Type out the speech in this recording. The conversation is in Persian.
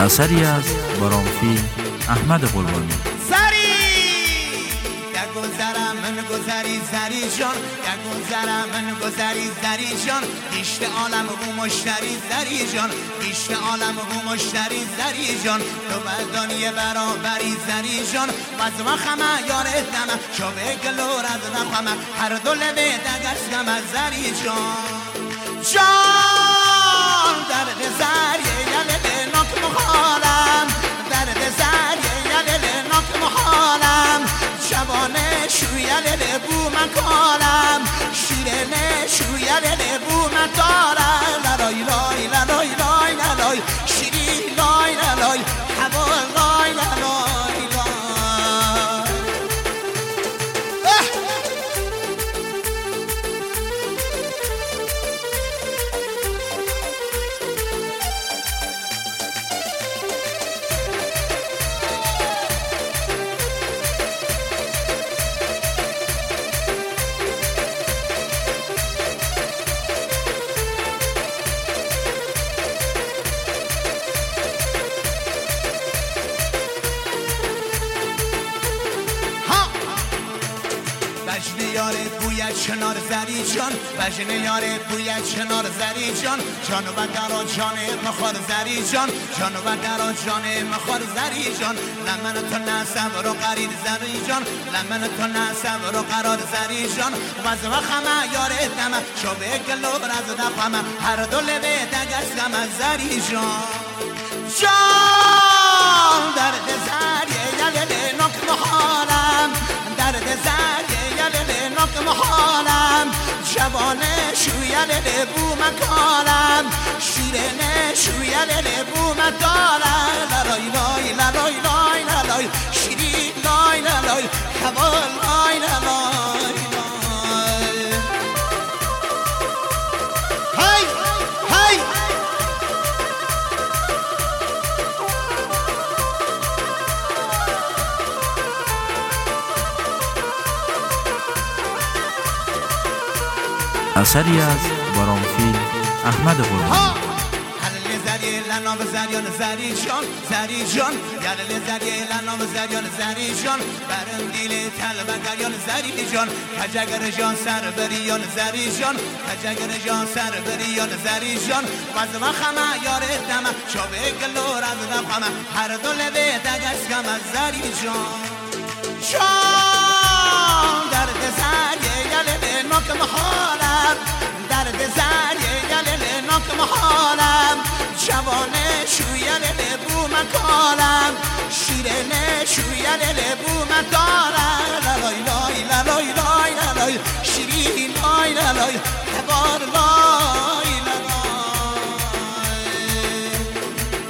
اثری از بارانفیلم احمد قربانی. گذرم من گذری زری جان گذرم من گذری زری جان گشت عالم بو مشتری زری جان گشت عالم بو مشتری زری جان تو بدانی برابری زری جان باز ما خما یارتم شوه گلور از نخم هر دو لبه دگشتم از زری جان درد زریه یله نک محالم درد زریه یله نک محالم شبانه شویل بو من کالم شیرنه شویل بو من دارم لای لای لای لای لای شیری لای لای هوا لای لای بجن یاره بوی چنار زری جان بجن یاره بوی چنار زری جان جان و درا جان مخار زری جان جان و درا جان مخار زری جان لمن تو نصب رو قرید زری جان لمن تو نصب رو قرار زری جان وز و خمه یاره دم شبه گلو برز دفمه هر دو لبه دگشتم از زری جان جان درد زریه یله نک محالم درد زریه یله نک محالم جوانه شویل بو مکالم شیرنه شویل بو مدارم لای لای لای لای لای شیری لای لای هوا لای لای هی هی اثری از بارانفیلم احمد قربانی. لنام زریان زری جان زری جان یال زری لنام زریان زری جان برم دیل تل بگریان زری جان کجگر جان سر بریان زری جان کجگر جان سر بریان زری جان باز ما خما یاره دم شوه گلور از نفهم هر دو لبه دگشتم از زری جان جان درد زریه یله نک محالم درد زریه یله نک محالم جوانه شویل بو من کالم شیرنه شویل بو من دارم